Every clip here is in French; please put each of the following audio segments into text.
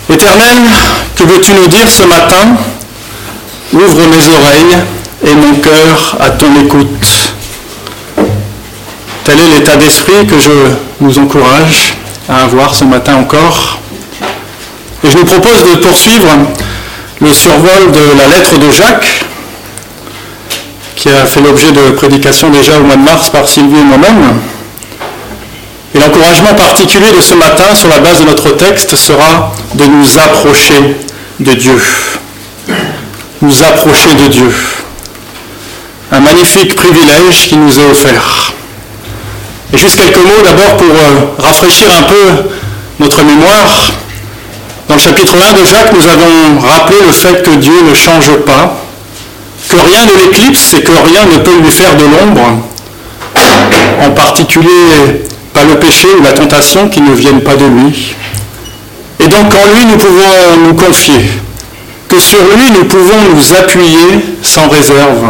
Éternel, que veux-tu nous dire ce matin? Ouvre mes oreilles et mon cœur à ton écoute. Tel est l'état d'esprit que je vous encourage à avoir ce matin encore. Et je vous propose de poursuivre le survol de la lettre de Jacques, qui a fait l'objet de prédications déjà au mois de mars par Sylvie et moi-même. Et l'encouragement particulier de ce matin, sur la base de notre texte, sera de nous approcher de Dieu. Nous approcher de Dieu. Un magnifique privilège qui nous est offert. Et juste quelques mots d'abord pour rafraîchir un peu notre mémoire. Dans le chapitre 1 de Jacques, nous avons rappelé le fait que Dieu ne change pas, que rien ne l'éclipse et que rien ne peut lui faire de l'ombre, en particulier pas le péché ou la tentation qui ne viennent pas de lui. Et donc en lui nous pouvons nous confier, que sur lui nous pouvons nous appuyer sans réserve.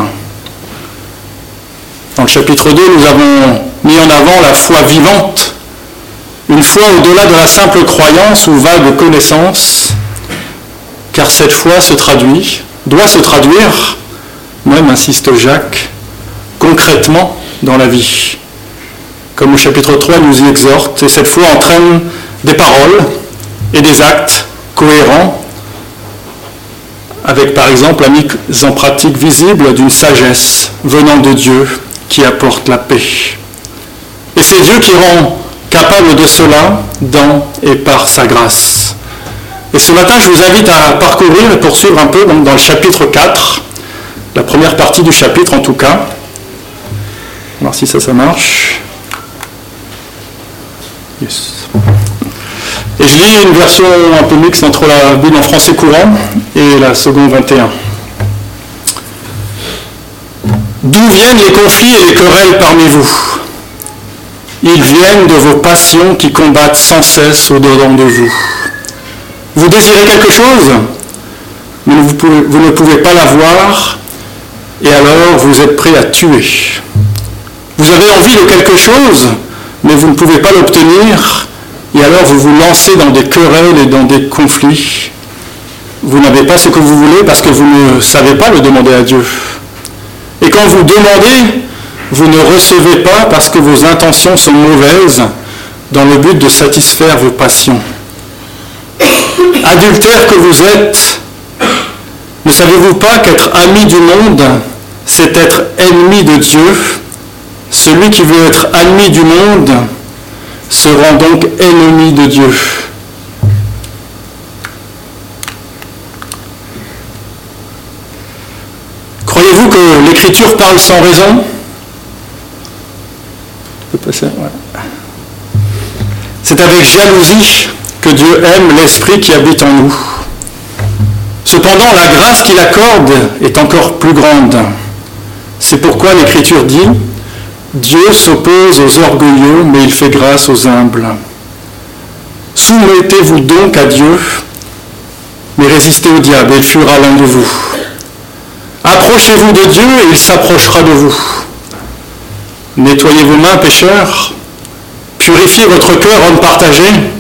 Dans le chapitre 2, nous avons mis en avant la foi vivante, une foi au-delà de la simple croyance ou vague connaissance, car cette foi doit se traduire, même insiste Jacques, concrètement dans la vie. Comme le chapitre 3 nous y exhorte, et cette foi entraîne des paroles et des actes cohérents, avec par exemple la mise en pratique visible d'une sagesse venant de Dieu qui apporte la paix. Et c'est Dieu qui rend capable de cela dans et par sa grâce. Et ce matin, je vous invite à parcourir et poursuivre un peu dans le chapitre 4, la première partie du chapitre en tout cas. On va voir si ça marche. Yes. Et je lis une version un peu mixte entre la Bible en français courant et la seconde 21. D'où viennent les conflits et les querelles parmi vous? Ils viennent de vos passions qui combattent sans cesse au-dedans de vous. Vous désirez quelque chose, mais vous ne pouvez pas l'avoir, et alors vous êtes prêt à tuer. Vous avez envie de quelque chose, mais vous ne pouvez pas l'obtenir, et alors vous vous lancez dans des querelles et dans des conflits. Vous n'avez pas ce que vous voulez parce que vous ne savez pas le demander à Dieu. Et quand vous demandez, vous ne recevez pas parce que vos intentions sont mauvaises dans le but de satisfaire vos passions. Adultères que vous êtes, ne savez-vous pas qu'être ami du monde, c'est être ennemi de Dieu? Celui qui veut être ami du monde se rend donc ennemi de Dieu. Croyez-vous que l'Écriture parle sans raison? C'est avec jalousie que Dieu aime l'Esprit qui habite en nous. Cependant, la grâce qu'il accorde est encore plus grande. C'est pourquoi l'Écriture dit: Dieu s'oppose aux orgueilleux, mais il fait grâce aux humbles. Soumettez-vous donc à Dieu, mais résistez au diable, et il fuira l'un de vous. Approchez-vous de Dieu, et il s'approchera de vous. Nettoyez vos mains, pécheurs. Purifiez votre cœur, homme partagé.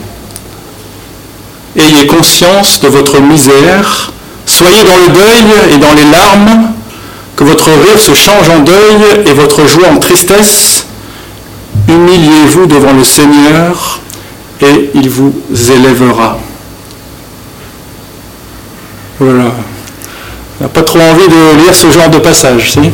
Ayez conscience de votre misère. Soyez dans le deuil et dans les larmes. Que votre rire se change en deuil et votre joie en tristesse. Humiliez-vous devant le Seigneur et il vous élèvera. Voilà. On n'a pas trop envie de lire ce genre de passage, si?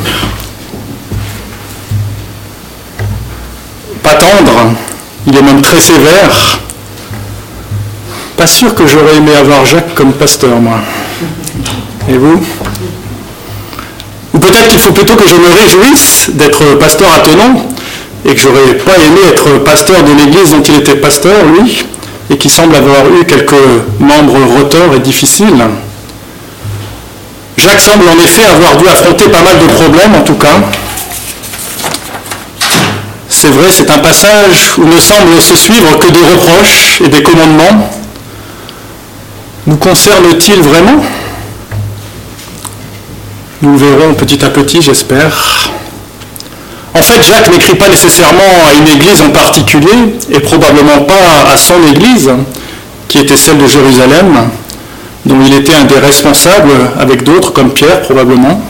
Pas tendre, il est même très sévère. Pas sûr que j'aurais aimé avoir Jacques comme pasteur, moi. Et vous? Ou peut-être qu'il faut plutôt que je me réjouisse d'être pasteur à Thonon et que j'aurais pas aimé être pasteur de l'église dont il était pasteur, lui, et qui semble avoir eu quelques membres retors et difficiles. Jacques semble en effet avoir dû affronter pas mal de problèmes, en tout cas. C'est vrai, c'est un passage où ne semble se suivre que des reproches et des commandements. Nous concerne-t-il vraiment ? Nous le verrons petit à petit, j'espère. En fait, Jacques n'écrit pas nécessairement à une église en particulier, et probablement pas à son église. qui était celle de Jérusalem, dont il était un des responsables, avec d'autres, comme Pierre probablement.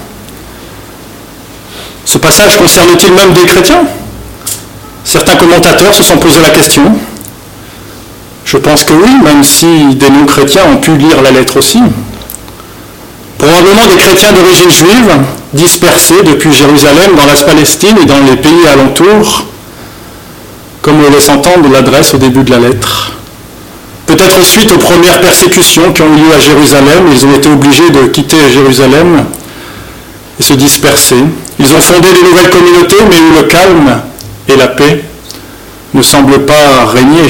Ce passage concerne-t-il même des chrétiens ? Certains commentateurs se sont posé la question. Je pense que oui, même si des non-chrétiens ont pu lire la lettre aussi. Probablement des chrétiens d'origine juive, dispersés depuis Jérusalem dans la Palestine et dans les pays alentours, comme le laisse entendre l'adresse au début de la lettre. Peut-être suite aux premières persécutions qui ont eu lieu à Jérusalem, ils ont été obligés de quitter Jérusalem et se disperser. Ils ont fondé de nouvelles communautés, mais où le calme et la paix ne semblent pas régner.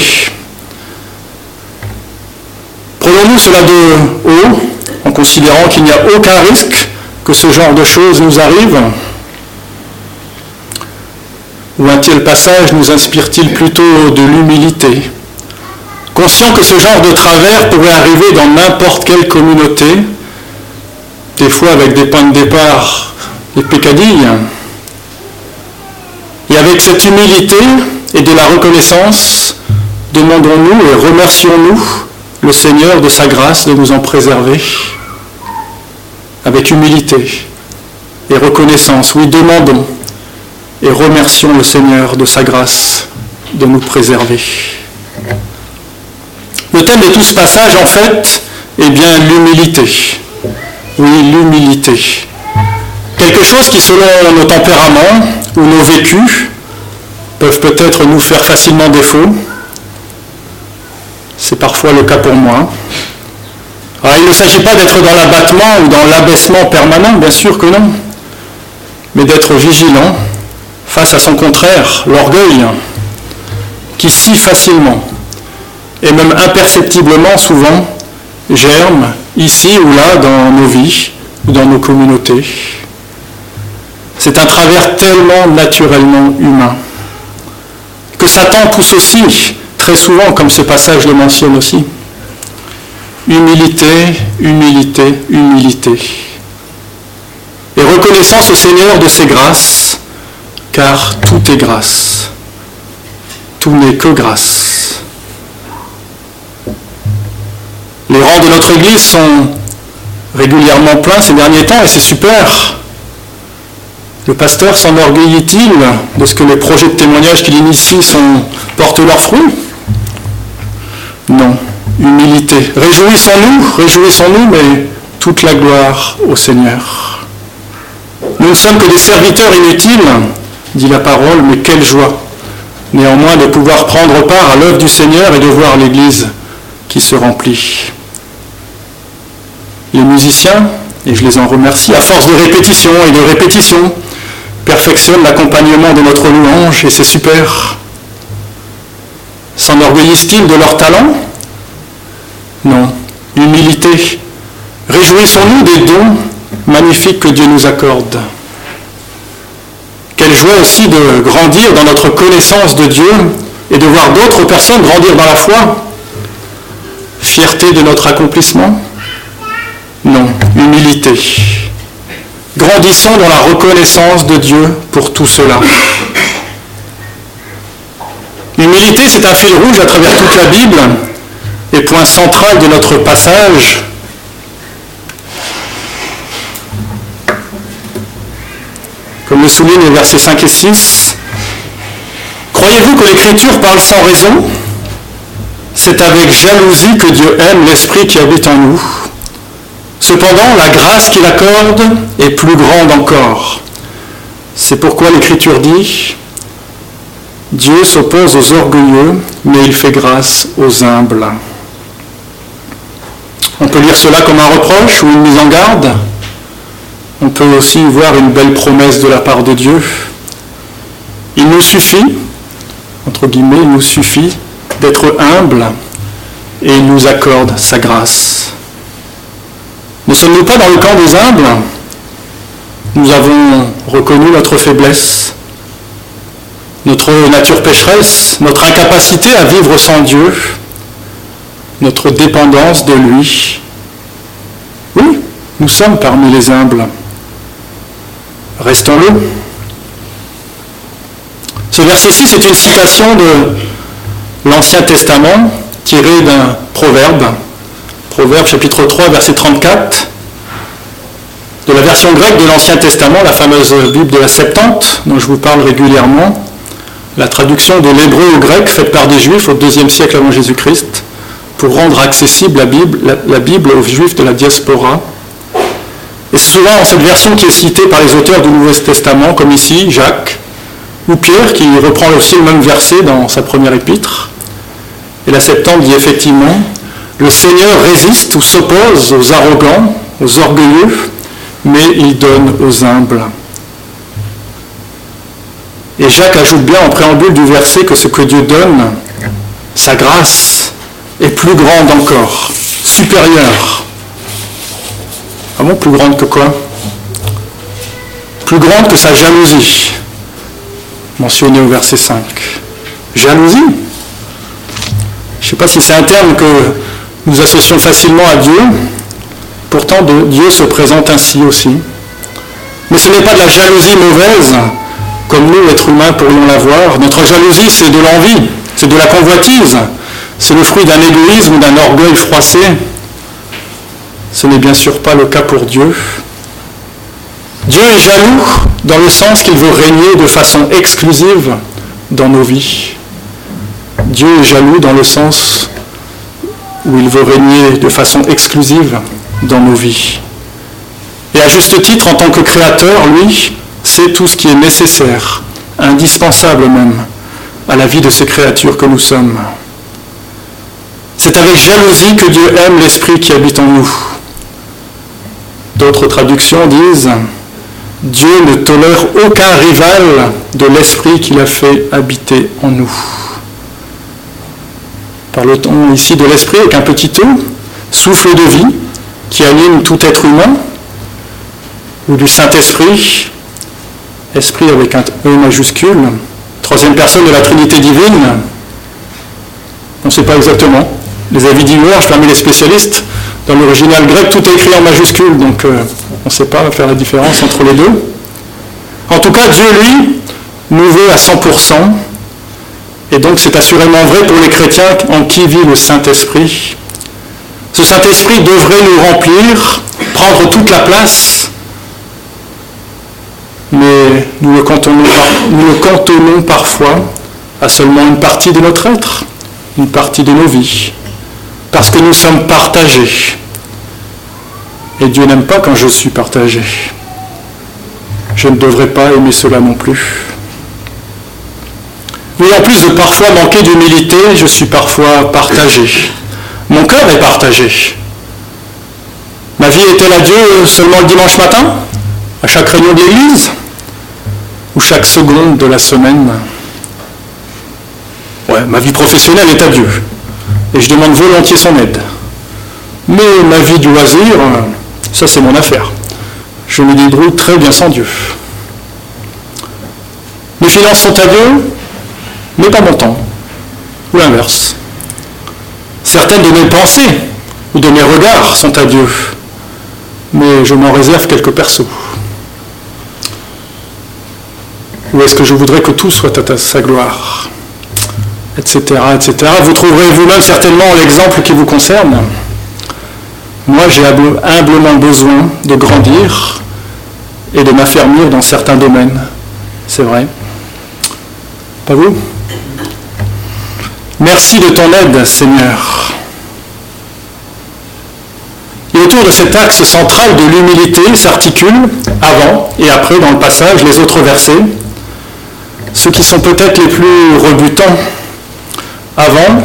Prenons-nous cela de haut, en considérant qu'il n'y a aucun risque que ce genre de choses nous arrive? Ou un tel passage nous inspire-t-il plutôt de l'humilité? Conscient que ce genre de travers pourrait arriver dans n'importe quelle communauté, des fois avec des points de départ, des peccadilles. Et avec cette humilité et de la reconnaissance, demandons-nous et remercions-nous le Seigneur de sa grâce de nous en préserver. Avec humilité et reconnaissance, oui, demandons et remercions le Seigneur de sa grâce de nous préserver. Le thème de tout ce passage, en fait, est bien l'humilité. Oui, l'humilité. Quelque chose qui, selon nos tempéraments ou nos vécus, peuvent peut-être nous faire facilement défaut. C'est parfois le cas pour moi. Alors, il ne s'agit pas d'être dans l'abattement ou dans l'abaissement permanent, bien sûr que non, mais d'être vigilant face à son contraire, l'orgueil, qui si facilement et même imperceptiblement souvent germe ici ou là dans nos vies ou dans nos communautés. C'est un travers tellement naturellement humain que Satan pousse aussi très souvent, comme ce passage le mentionne aussi. Humilité, humilité, humilité. Et reconnaissance au Seigneur de ses grâces, car tout est grâce. Tout n'est que grâce. Les rangs de notre Église sont régulièrement pleins ces derniers temps et c'est super. Le pasteur s'enorgueillit-il de ce que les projets de témoignage qu'il initie portent leurs fruits? Non. Humilité. Réjouissons-nous, mais toute la gloire au Seigneur. Nous ne sommes que des serviteurs inutiles, dit la parole, mais quelle joie, néanmoins, de pouvoir prendre part à l'œuvre du Seigneur et de voir l'Église qui se remplit. Les musiciens, et je les en remercie, à force de répétition et de répétition, perfectionnent l'accompagnement de notre louange et c'est super. S'enorgueillissent-ils de leur talent? Non. Humilité. Réjouissons-nous des dons magnifiques que Dieu nous accorde. Quelle joie aussi de grandir dans notre connaissance de Dieu et de voir d'autres personnes grandir dans la foi. Fierté de notre accomplissement? Non. Humilité. Grandissons dans la reconnaissance de Dieu pour tout cela. L'humilité, c'est un fil rouge à travers toute la Bible et point central de notre passage. Comme le soulignent les versets 5 et 6, croyez-vous que l'Écriture parle sans raison? C'est avec jalousie que Dieu aime l'Esprit qui habite en nous. Cependant, la grâce qu'il accorde est plus grande encore. C'est pourquoi l'Écriture dit « Dieu s'oppose aux orgueilleux, mais il fait grâce aux humbles. » On peut lire cela comme un reproche ou une mise en garde. On peut aussi y voir une belle promesse de la part de Dieu. Il nous suffit, entre guillemets, il nous suffit d'être humble et il nous accorde sa grâce. Ne sommes-nous pas dans le camp des humbles? Nous avons reconnu notre faiblesse, notre nature pécheresse, notre incapacité à vivre sans Dieu, notre dépendance de lui. Oui, nous sommes parmi les humbles. Restons-le. Ce verset-ci, c'est une citation de l'Ancien Testament tiré d'un proverbe, Proverbe chapitre 3, verset 34, de la version grecque de l'Ancien Testament, la fameuse Bible de la Septante, dont je vous parle régulièrement, la traduction de l'hébreu au grec faite par des Juifs au IIe siècle avant Jésus-Christ, pour rendre accessible la Bible aux Juifs de la diaspora. Et c'est souvent cette version qui est citée par les auteurs du Nouveau Testament, comme ici, Jacques, ou Pierre, qui reprend aussi le même verset dans sa première épître. Et la Septante dit effectivement, « Le Seigneur résiste ou s'oppose aux arrogants, aux orgueilleux, mais il donne aux humbles. » Et Jacques ajoute bien en préambule du verset que ce que Dieu donne, sa grâce, est plus grande encore, supérieure. Ah bon, plus grande que quoi? Plus grande que sa jalousie, mentionnée au verset 5. Jalousie? Je ne sais pas si c'est un terme que nous associons facilement à Dieu, pourtant Dieu se présente ainsi aussi. Mais ce n'est pas de la jalousie mauvaise, comme nous, êtres humains, pourrions l'avoir. Notre jalousie, c'est de l'envie, c'est de la convoitise, c'est le fruit d'un égoïsme, d'un orgueil froissé. Ce n'est bien sûr pas le cas pour Dieu. Dieu est jaloux dans le sens qu'il veut régner de façon exclusive dans nos vies. Dieu est jaloux dans le sens où il veut régner de façon exclusive dans nos vies. Et à juste titre, en tant que créateur, lui, c'est tout ce qui est nécessaire, indispensable même, à la vie de ces créatures que nous sommes. C'est avec jalousie que Dieu aime l'esprit qui habite en nous. D'autres traductions disent « Dieu ne tolère aucun rival de l'esprit qu'il a fait habiter en nous ». Parle-t-on ici de l'esprit avec un petit e, souffle de vie, qui anime tout être humain, ou du Saint-Esprit, esprit avec un E majuscule, troisième personne de la Trinité divine? On ne sait pas exactement. Les avis divergent parmi les spécialistes. Dans l'original grec, tout est écrit en majuscule, donc on ne sait pas faire la différence entre les deux. En tout cas, Dieu, lui, nous veut à 100%, et donc c'est assurément vrai pour les chrétiens en qui vit le Saint-Esprit. Ce Saint-Esprit devrait nous remplir, prendre toute la place, mais nous le cantonnons parfois à seulement une partie de notre être, une partie de nos vies, parce que nous sommes partagés. Et Dieu n'aime pas quand je suis partagé. Je ne devrais pas aimer cela non plus. Oui, en plus de parfois manquer d'humilité, je suis parfois partagé. Mon cœur est partagé. Ma vie est-elle à Dieu seulement le dimanche matin, à chaque réunion de l'Église, ou chaque seconde de la semaine? Ouais, ma vie professionnelle est à Dieu, et je demande volontiers son aide. Mais ma vie du loisir, ça c'est mon affaire. Je me débrouille très bien sans Dieu. Mes finances sont à Dieu, mais pas mon temps, ou l'inverse. Certaines de mes pensées ou de mes regards sont à Dieu, mais je m'en réserve quelques persos. Ou est-ce que je voudrais que tout soit à sa gloire, etc., etc. Vous trouverez vous-même certainement l'exemple qui vous concerne. Moi, j'ai humblement besoin de grandir et de m'affermir dans certains domaines. C'est vrai. Pas vous? Merci de ton aide, Seigneur. Et autour de cet axe central de l'humilité s'articulent, avant et après dans le passage, les autres versets, ceux qui sont peut-être les plus rebutants. Avant,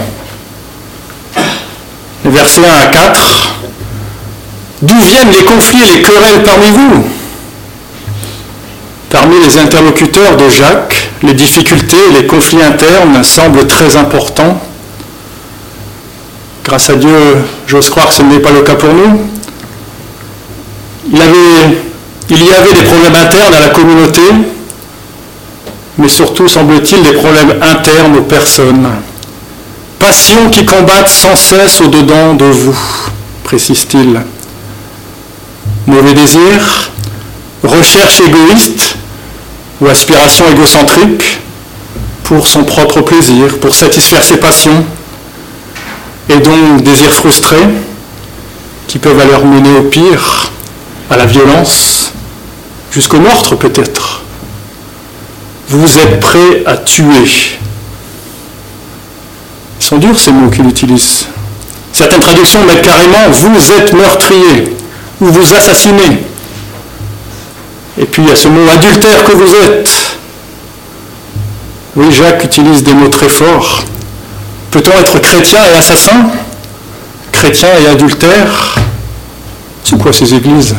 les versets 1 à 4, d'où viennent les conflits et les querelles parmi vous? Parmi les interlocuteurs de Jacques, les difficultés et les conflits internes semblent très importants. Grâce à Dieu, j'ose croire que ce n'est pas le cas pour nous. Il y avait des problèmes internes à la communauté, mais surtout, semble-t-il, des problèmes internes aux personnes. Passions qui combattent sans cesse au-dedans de vous, précise-t-il. Mauvais désir, recherche égoïste ou aspiration égocentrique pour son propre plaisir, pour satisfaire ses passions. et donc désirs frustrés qui peuvent alors mener au pire, à la violence, jusqu'au meurtre peut-être. Vous êtes prêts à tuer. Ils sont durs ces mots qu'il utilise. Certaines traductions mettent carrément « vous êtes meurtrier » ou « vous assassinez ». Et puis il y a ce mot « adultère que vous êtes ». Oui, Jacques utilise des mots très forts. Peut-on être chrétien et assassin? Chrétien et adultère? C'est quoi ces églises?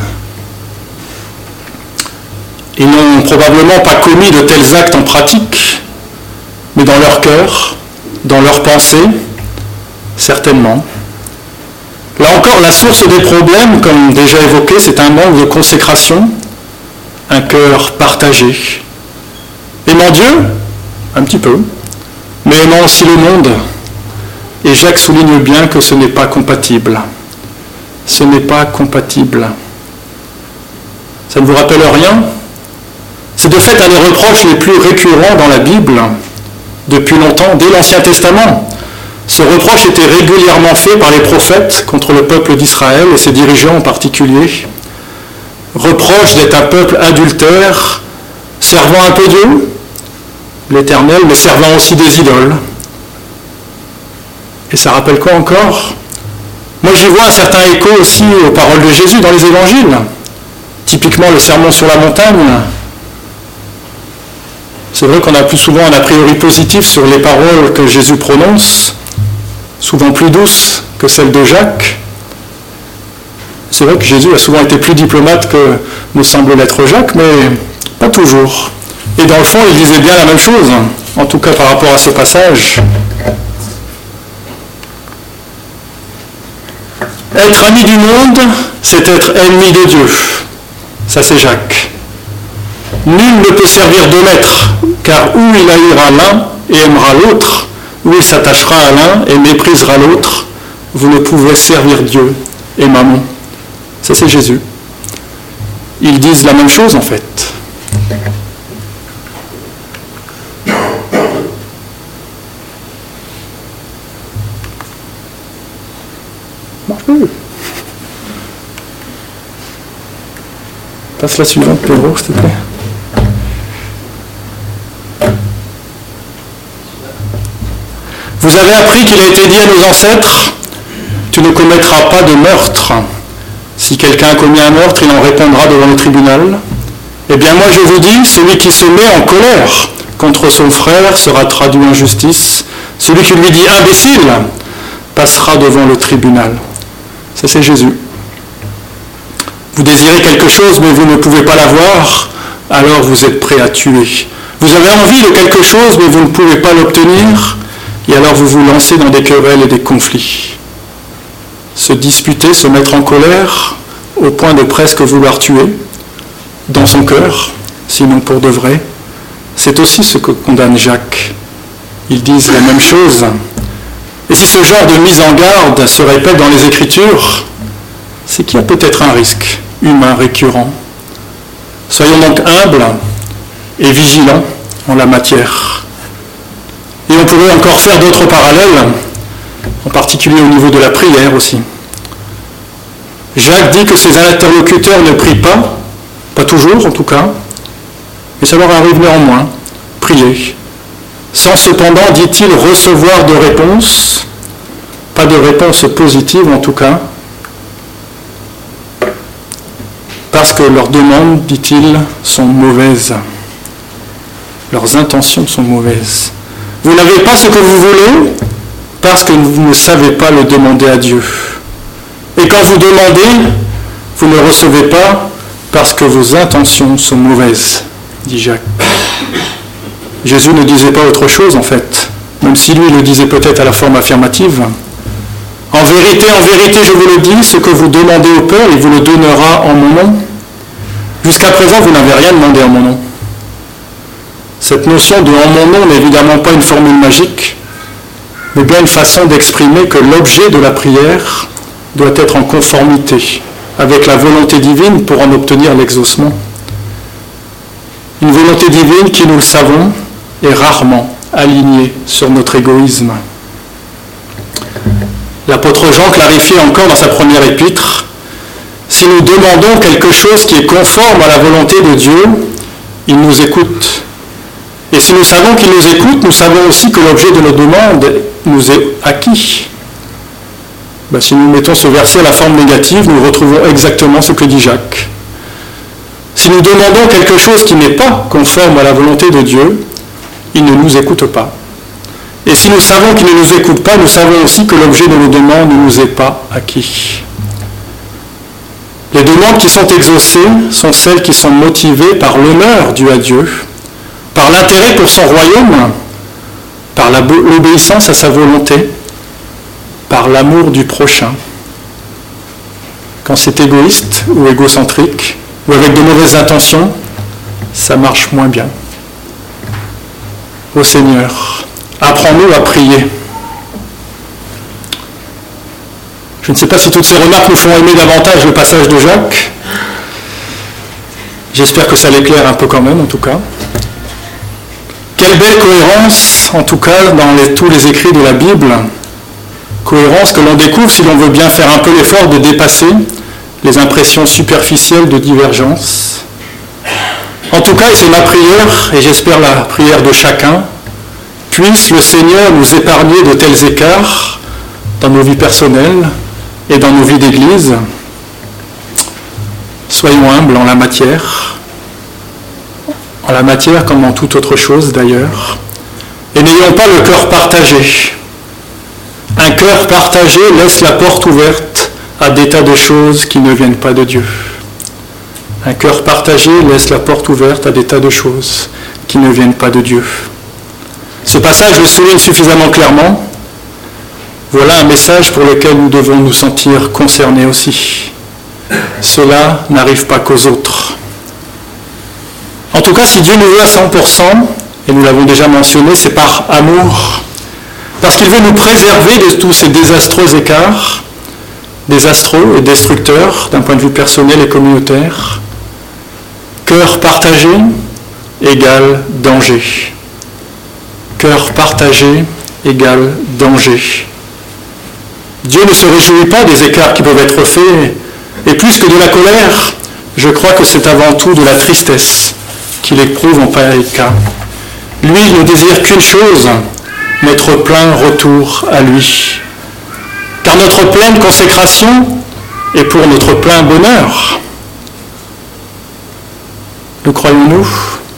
Ils n'ont probablement pas commis de tels actes en pratique, mais dans leur cœur, dans leurs pensées, certainement. Là encore, la source des problèmes, comme déjà évoqué, c'est un manque de consécration, un cœur partagé. Aimant Dieu, un petit peu, mais aimant aussi le monde. Et Jacques souligne bien que ce n'est pas compatible. Ce n'est pas compatible. Ça ne vous rappelle rien? C'est de fait un des reproches les plus récurrents dans la Bible, depuis longtemps, dès l'Ancien Testament. Ce reproche était régulièrement fait par les prophètes contre le peuple d'Israël et ses dirigeants en particulier. Reproche d'être un peuple adultère, servant un peu Dieu, l'Éternel, mais servant aussi des idoles. Et ça rappelle quoi encore? Moi j'y vois un certain écho aussi aux paroles de Jésus dans les évangiles. Typiquement le sermon sur la montagne. C'est vrai qu'on a plus souvent un a priori positif sur les paroles que Jésus prononce, souvent plus douces que celles de Jacques. C'est vrai que Jésus a souvent été plus diplomate que ne semble l'être Jacques, mais pas toujours. Et dans le fond, il disait bien la même chose, en tout cas par rapport à ce passage. Être ami du monde, c'est être ennemi de Dieu. Ça, c'est Jacques. Nul ne peut servir deux maîtres, car ou il haïra l'un et aimera l'autre, ou il s'attachera à l'un et méprisera l'autre. Vous ne pouvez servir Dieu et Mammon. Ça, c'est Jésus. Ils disent la même chose, en fait. Marche plus. Passe la suivante, Pedro, s'il te plaît. Vous avez appris qu'il a été dit à nos ancêtres, tu ne commettras pas de meurtre. Si quelqu'un a commis un meurtre, il en répondra devant le tribunal. Eh bien moi je vous dis, celui qui se met en colère contre son frère sera traduit en justice. Celui qui lui dit imbécile passera devant le tribunal. Ça c'est Jésus. Vous désirez quelque chose mais vous ne pouvez pas l'avoir, alors vous êtes prêt à tuer. Vous avez envie de quelque chose mais vous ne pouvez pas l'obtenir, et alors vous vous lancez dans des querelles et des conflits. Se disputer, se mettre en colère, au point de presque vouloir tuer, dans son cœur, sinon pour de vrai, c'est aussi ce que condamne Jacques. Ils disent la même chose. Et si ce genre de mise en garde se répète dans les Écritures, c'est qu'il y a peut-être un risque humain récurrent. Soyons donc humbles et vigilants en la matière. Et on pourrait encore faire d'autres parallèles, en particulier au niveau de la prière aussi. Jacques dit que ses interlocuteurs ne prient pas toujours en tout cas, mais ça leur arrive néanmoins, prier, sans cependant, dit-il, recevoir de réponse, pas de réponse positive en tout cas, parce que leurs demandes, dit-il, sont mauvaises. Leurs intentions sont mauvaises. Vous n'avez pas ce que vous voulez parce que vous ne savez pas le demander à Dieu. Et quand vous demandez, vous ne recevez pas parce que vos intentions sont mauvaises, dit Jacques. Jésus ne disait pas autre chose en fait, même si lui le disait peut-être à la forme affirmative. En vérité, je vous le dis, ce que vous demandez au Père, il vous le donnera en mon nom. Jusqu'à présent, vous n'avez rien demandé en mon nom. Cette notion de « en mon nom » n'est évidemment pas une formule magique, mais bien une façon d'exprimer que l'objet de la prière doit être en conformité avec la volonté divine pour en obtenir l'exaucement. Une volonté divine qui, nous le savons, est rarement alignée sur notre égoïsme. L'apôtre Jean clarifie encore dans sa première épître, « Si nous demandons quelque chose qui est conforme à la volonté de Dieu, il nous écoute. Et si nous savons qu'il nous écoute, nous savons aussi que l'objet de nos demandes nous est acquis. » Si nous mettons ce verset à la forme négative, nous retrouvons exactement ce que dit Jacques. Si nous demandons quelque chose qui n'est pas conforme à la volonté de Dieu, il ne nous écoute pas. Et si nous savons qu'il ne nous écoute pas, nous savons aussi que l'objet de nos demandes ne nous est pas acquis. Les demandes qui sont exaucées sont celles qui sont motivées par l'honneur dû à Dieu, par l'intérêt pour son royaume, par l'obéissance à sa volonté, par l'amour du prochain. Quand c'est égoïste ou égocentrique, ou avec de mauvaises intentions, ça marche moins bien. Ô Seigneur, apprends-nous à prier. Je ne sais pas si toutes ces remarques nous font aimer davantage le passage de Jacques. J'espère que ça l'éclaire un peu quand même, en tout cas. Quelle belle cohérence, en tout cas, dans tous les écrits de la Bible. Cohérence que l'on découvre si l'on veut bien faire un peu l'effort de dépasser les impressions superficielles de divergence. En tout cas, et c'est ma prière, et j'espère la prière de chacun, puisse le Seigneur nous épargner de tels écarts dans nos vies personnelles et dans nos vies d'église. Soyons humbles en la matière comme en toute autre chose d'ailleurs, et n'ayons pas le cœur partagé. Un cœur partagé laisse la porte ouverte à des tas de choses qui ne viennent pas de Dieu. Un cœur partagé laisse la porte ouverte à des tas de choses qui ne viennent pas de Dieu. Ce passage le souligne suffisamment clairement. Voilà un message pour lequel nous devons nous sentir concernés aussi. Cela n'arrive pas qu'aux autres. En tout cas, si Dieu nous veut à 100%, et nous l'avons déjà mentionné, c'est par amour. Parce qu'il veut nous préserver de tous ces désastreux écarts, désastreux et destructeurs d'un point de vue personnel et communautaire. Cœur partagé égale danger. Cœur partagé égale danger. Dieu ne se réjouit pas des écarts qui peuvent être faits, et plus que de la colère, je crois que c'est avant tout de la tristesse qu'il éprouve en pareil cas. Lui, il ne désire qu'une chose, notre plein retour à lui. Car notre pleine consécration est pour notre plein bonheur. Le croyons-nous ?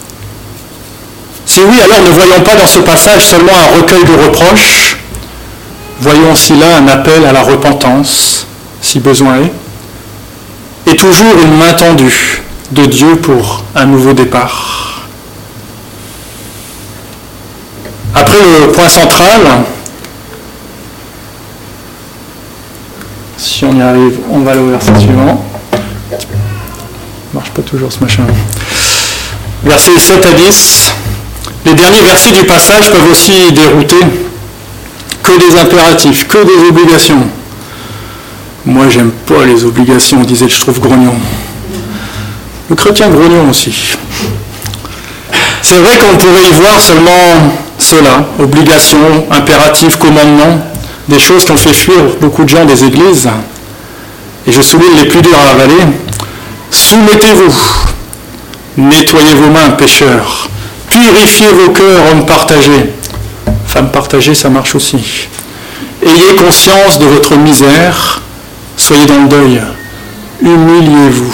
Si oui, alors ne voyons pas dans ce passage seulement un recueil de reproches, voyons aussi là un appel à la repentance, si besoin est, et toujours une main tendue de Dieu pour un nouveau départ. Après le point central, si on y arrive, on va aller au verset suivant. Ça ne marche pas toujours ce machin. Versets 7 à 10. Les derniers versets du passage peuvent aussi dérouter. Que des impératifs, que des obligations. Moi, j'aime pas les obligations, disait le Schtroumpf grognon. Le chrétien grognon aussi. C'est vrai qu'on pourrait y voir seulement cela, obligations, impératifs, commandements, des choses qui ont fait fuir beaucoup de gens des églises. Et je souligne les plus durs à avaler. Soumettez-vous, nettoyez vos mains, pécheurs, purifiez vos cœurs, hommes partagés. Femmes partagées, ça marche aussi. Ayez conscience de votre misère, soyez dans le deuil, humiliez-vous.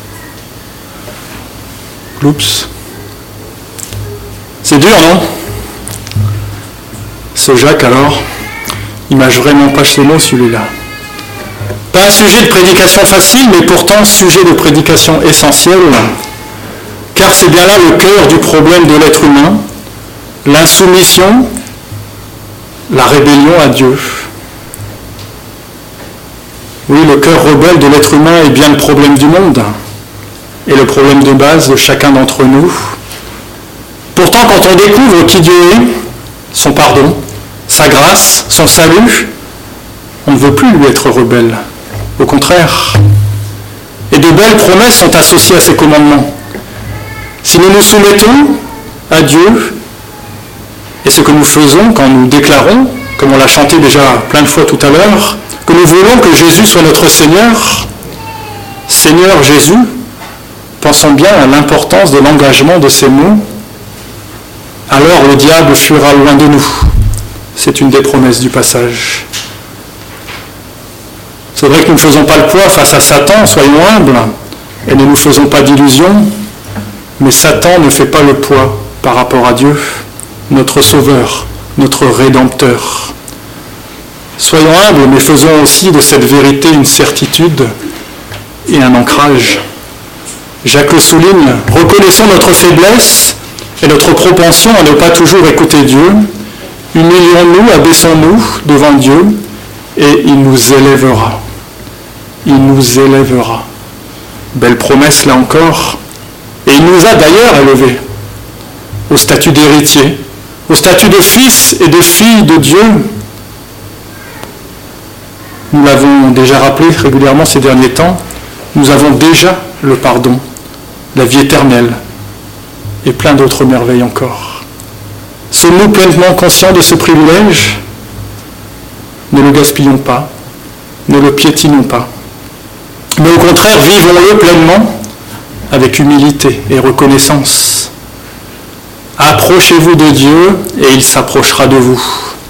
Oups. C'est dur, non ? Ce Jacques, alors, il mâche vraiment pas ses mots, celui-là. Pas un sujet de prédication facile, mais pourtant sujet de prédication essentiel, car c'est bien là le cœur du problème de l'être humain, l'insoumission, la rébellion à Dieu. Oui, le cœur rebelle de l'être humain est bien le problème du monde, et le problème de base de chacun d'entre nous. Pourtant, quand on découvre qui Dieu est, son pardon, sa grâce, son salut, on ne veut plus lui être rebelle. Au contraire. Et de belles promesses sont associées à ces commandements. Si nous nous soumettons à Dieu, et ce que nous faisons quand nous déclarons comme on l'a chanté déjà plein de fois tout à l'heure, que nous voulons que Jésus soit notre Seigneur, Seigneur Jésus, pensons bien à l'importance de l'engagement de ces mots, alors le diable fuira loin de nous. C'est une des promesses du passage. C'est vrai que nous ne faisons pas le poids face à Satan, soyons humbles, et ne nous faisons pas d'illusions, mais Satan ne fait pas le poids par rapport à Dieu, notre Sauveur, notre Rédempteur. Soyons humbles, mais faisons aussi de cette vérité une certitude et un ancrage. Jacques le souligne, reconnaissons notre faiblesse et notre propension à ne pas toujours écouter Dieu, humilions-nous, abaissons-nous devant Dieu, et il nous élèvera. Il nous élèvera. Belle promesse là encore. Et il nous a d'ailleurs élevés au statut d'héritier, au statut de fils et de fille de Dieu. Nous l'avons déjà rappelé régulièrement ces derniers temps, nous avons déjà le pardon, la vie éternelle et plein d'autres merveilles encore. Sommes-nous pleinement conscients de ce privilège? Ne le gaspillons pas, ne le piétinons pas. Mais au contraire, vivons-le pleinement avec humilité et reconnaissance. Approchez-vous de Dieu et il s'approchera de vous.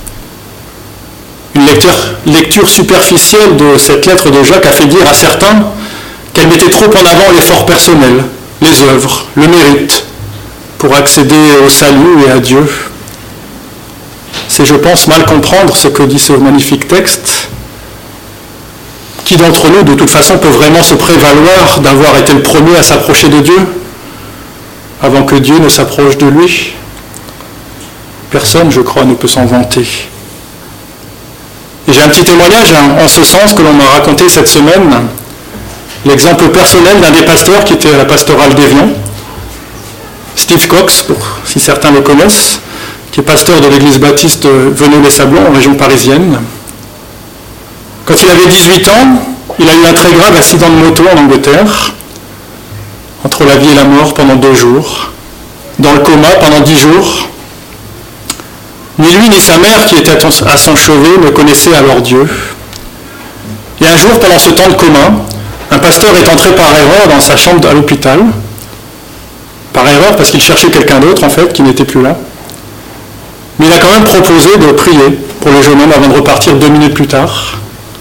Une lecture superficielle de cette lettre de Jacques a fait dire à certains qu'elle mettait trop en avant l'effort personnel, les œuvres, le mérite, pour accéder au salut et à Dieu. C'est, je pense, mal comprendre ce que dit ce magnifique texte. Qui d'entre nous, de toute façon, peut vraiment se prévaloir d'avoir été le premier à s'approcher de Dieu avant que Dieu ne s'approche de lui? Personne, je crois, ne peut s'en vanter. Et j'ai un petit témoignage en ce sens que l'on m'a raconté cette semaine, l'exemple personnel d'un des pasteurs qui était à la pastorale d'Évian, Steve Cox, si certains le connaissent, qui est pasteur de l'église baptiste Veneux-les-Sablons en région parisienne. Quand il avait 18 ans, il a eu un très grave accident de moto en Angleterre, entre la vie et la mort pendant 2 jours, dans le coma pendant 10 jours. Ni lui ni sa mère, qui était à son chevet, ne connaissaient alors Dieu. Et un jour, pendant ce temps de coma, un pasteur est entré par erreur dans sa chambre à l'hôpital, par erreur parce qu'il cherchait quelqu'un d'autre en fait, qui n'était plus là. Mais il a quand même proposé de prier pour le jeune homme avant de repartir 2 minutes plus tard.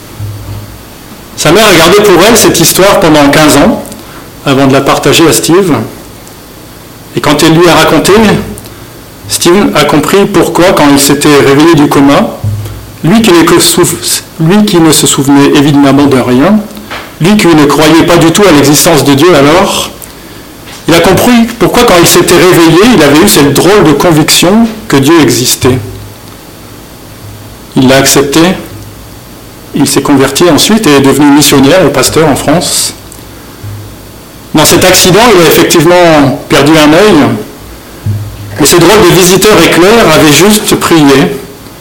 Sa mère a gardé pour elle cette histoire pendant 15 ans, avant de la partager à Steve. Et quand elle lui a raconté, Steve a compris pourquoi, quand il s'était réveillé du coma, lui qui ne se souvenait évidemment de rien, lui qui ne croyait pas du tout à l'existence de Dieu alors, il a compris pourquoi, quand il s'était réveillé, il avait eu cette drôle de conviction que Dieu existait. Il l'a accepté. Il s'est converti ensuite et est devenu missionnaire et pasteur en France. Dans cet accident, il a effectivement perdu un œil, mais ce drôle de visiteur éclair avait juste prié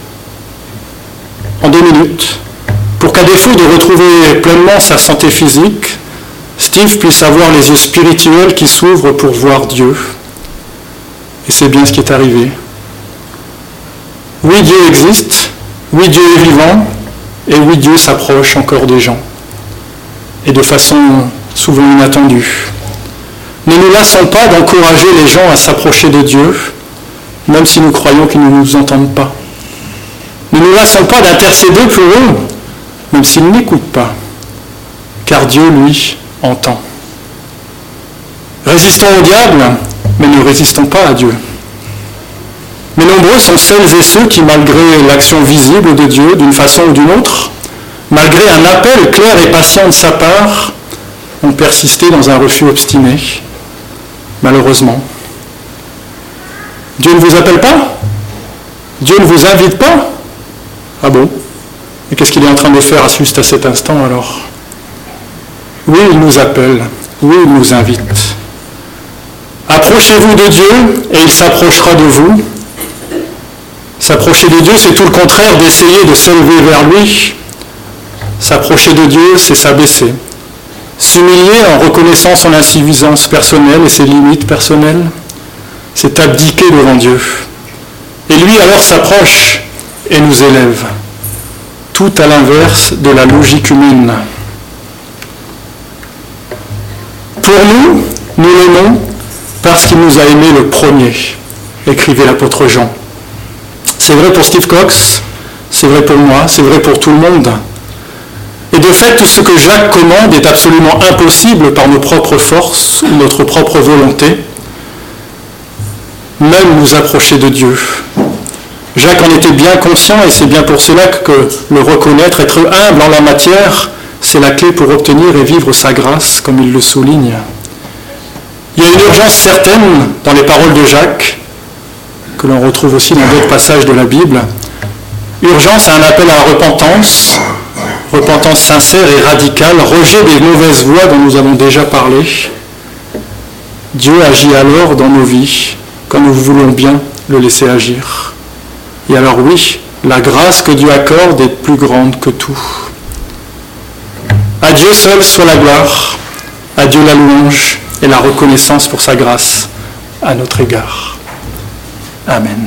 en 2 minutes pour qu'à défaut de retrouver pleinement sa santé physique, Steve puisse avoir les yeux spirituels qui s'ouvrent pour voir Dieu. Et c'est bien ce qui est arrivé. Oui, Dieu existe, oui, Dieu est vivant, et oui, Dieu s'approche encore des gens, et de façon souvent inattendue. Ne nous lassons pas d'encourager les gens à s'approcher de Dieu, même si nous croyons qu'ils ne nous entendent pas. Ne nous lassons pas d'intercéder pour eux, même s'ils n'écoutent pas, car Dieu, lui, entend. Résistons au diable, mais ne résistons pas à Dieu. Mais nombreux sont celles et ceux qui, malgré l'action visible de Dieu d'une façon ou d'une autre, malgré un appel clair et patient de sa part, ont persisté dans un refus obstiné, malheureusement. Dieu ne vous appelle pas? Dieu ne vous invite pas? Ah bon? Et qu'est-ce qu'il est en train de faire juste à cet instant alors? Oui, il nous appelle, oui, il nous invite. Approchez-vous de Dieu et il s'approchera de vous. S'approcher de Dieu, c'est tout le contraire d'essayer de s'élever vers lui. S'approcher de Dieu, c'est s'abaisser. S'humilier en reconnaissant son insuffisance personnelle et ses limites personnelles, c'est abdiquer devant Dieu. Et lui alors s'approche et nous élève, tout à l'inverse de la logique humaine. Pour nous, nous l'aimons parce qu'il nous a aimés le premier, écrivait l'apôtre Jean. C'est vrai pour Steve Cox, c'est vrai pour moi, c'est vrai pour tout le monde. Et de fait, tout ce que Jacques commande est absolument impossible par nos propres forces ou notre propre volonté, même nous approcher de Dieu. Jacques en était bien conscient et c'est bien pour cela que le reconnaître, être humble en la matière, c'est la clé pour obtenir et vivre sa grâce, comme il le souligne. Il y a une urgence certaine dans les paroles de Jacques, que l'on retrouve aussi dans d'autres passages de la Bible. Urgence à un appel à la repentance sincère et radicale, rejet des mauvaises voies dont nous avons déjà parlé. Dieu agit alors dans nos vies, quand nous voulons bien le laisser agir. Et alors oui, la grâce que Dieu accorde est plus grande que tout. À Dieu seul soit la gloire, à Dieu la louange et la reconnaissance pour sa grâce à notre égard. Amen.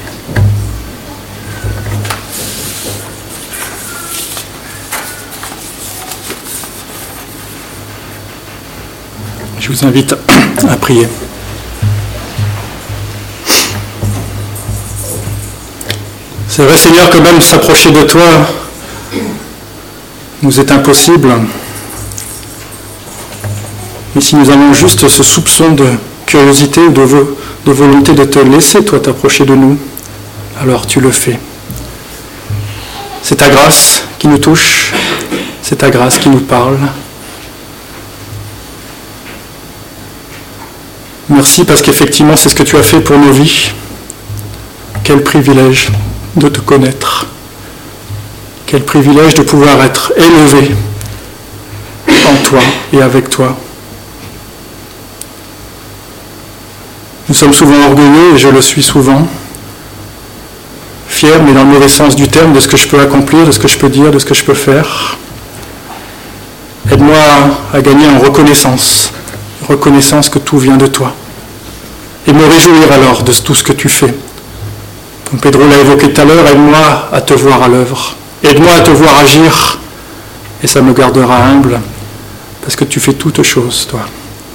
Je vous invite à prier. C'est vrai, Seigneur, que même s'approcher de toi nous est impossible. Mais si nous avons juste ce soupçon de curiosité ou de volonté de te laisser, toi, t'approcher de nous, alors tu le fais. C'est ta grâce qui nous touche, c'est ta grâce qui nous parle. Merci parce qu'effectivement, c'est ce que tu as fait pour nos vies. Quel privilège de te connaître. Quel privilège de pouvoir être élevé en toi et avec toi. Nous sommes souvent orgueilleux, et je le suis souvent, fier, mais dans le mauvais sens du terme, de ce que je peux accomplir, de ce que je peux dire, de ce que je peux faire. Aide-moi à gagner en reconnaissance que tout vient de toi. Et me réjouir alors de tout ce que tu fais. Comme Pedro l'a évoqué tout à l'heure, aide-moi à te voir à l'œuvre. Aide-moi à te voir agir, et ça me gardera humble, parce que tu fais toutes choses, toi.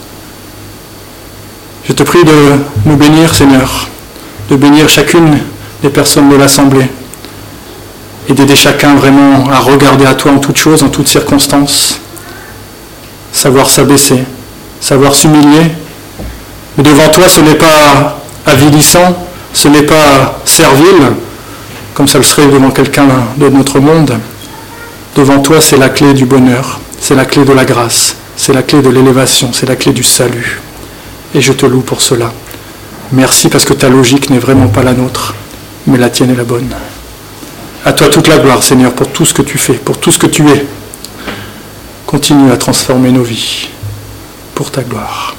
Je te prie de nous bénir, Seigneur, de bénir chacune des personnes de l'Assemblée, et d'aider chacun vraiment à regarder à toi en toutes choses, en toutes circonstances, savoir s'abaisser, savoir s'humilier. Mais devant toi, ce n'est pas avilissant, ce n'est pas servile, comme ça le serait devant quelqu'un de notre monde. Devant toi, c'est la clé du bonheur, c'est la clé de la grâce, c'est la clé de l'élévation, c'est la clé du salut. Et je te loue pour cela. Merci parce que ta logique n'est vraiment pas la nôtre, mais la tienne est la bonne. À toi toute la gloire, Seigneur, pour tout ce que tu fais, pour tout ce que tu es. Continue à transformer nos vies pour ta gloire.